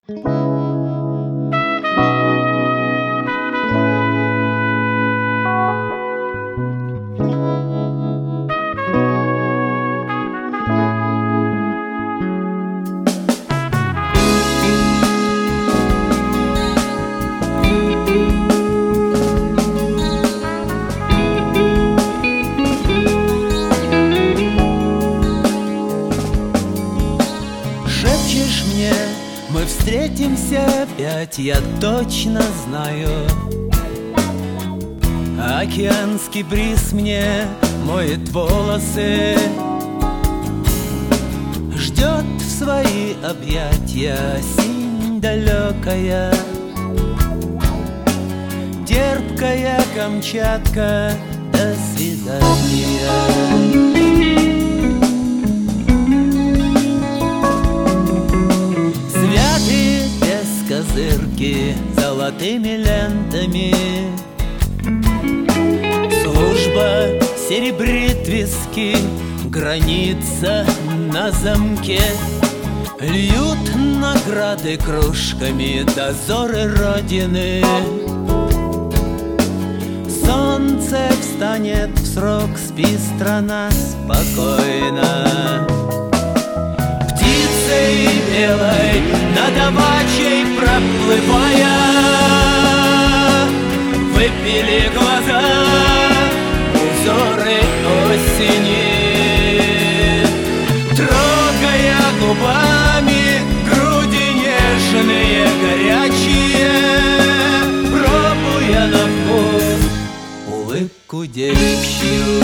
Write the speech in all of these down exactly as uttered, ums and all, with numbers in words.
Шепчешь мне, мы встретимся опять, я точно знаю. Океанский бриз мне моет волосы, ждет в свои объятия синь далекая. Терпкая Камчатка, до свидания. Козырки золотыми лентами, служба серебрит виски, граница на замке. Льют награды кружками дозоры Родины. Солнце встанет в срок, спи, страна, спокойно. Птицей белой над Авачей проплывая, выпили глаза узоры осени, трогая губами груди нежные, горячие, пробуя на вкус улыбку девичью.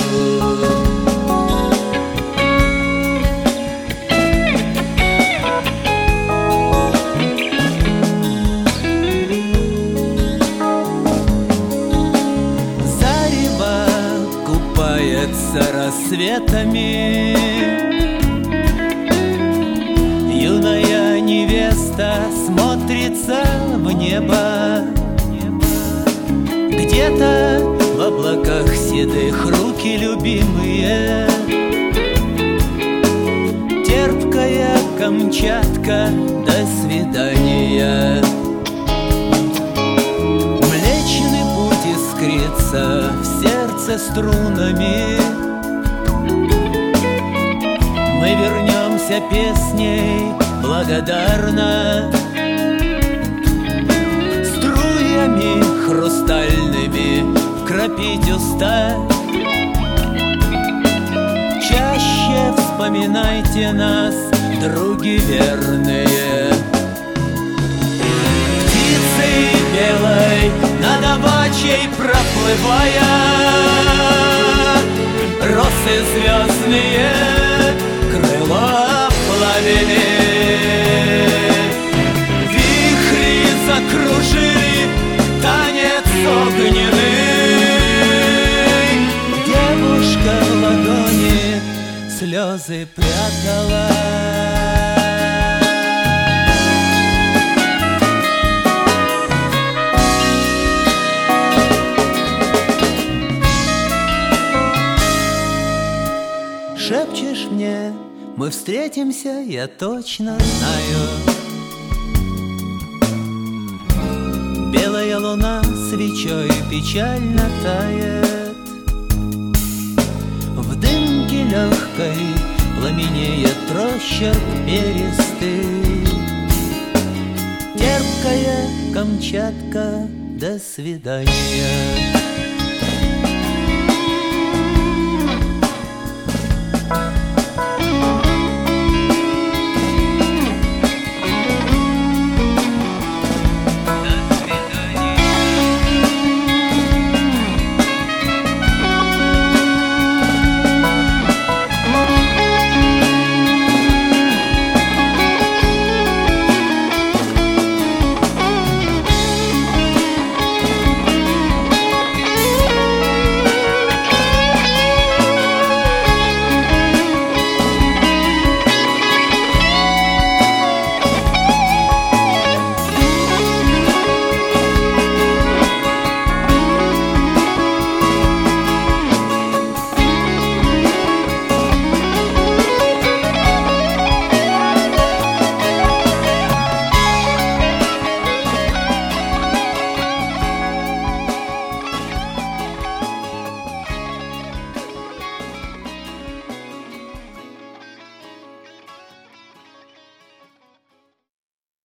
Рассветами юная невеста смотрится в небо. Где-то в облаках седых руки любимые. Терпкая Камчатка, до свидания. Млечный путь искрится в сердце струнами. Мы вернемся песней благодарно, струями хрустальными кропить уста. Чаще вспоминайте нас, други верные. Птицей белой над Авачей проплывая, росы звездные крыла пламени. Вихри закружили танец огненный. Девушка в ладони слезы прятала. Шепчешь мне, мы встретимся, я точно знаю. Белая луна свечой печально тает, в дымке легкой пламенеет росчерк перистый. Терпкая Камчатка, до свидания.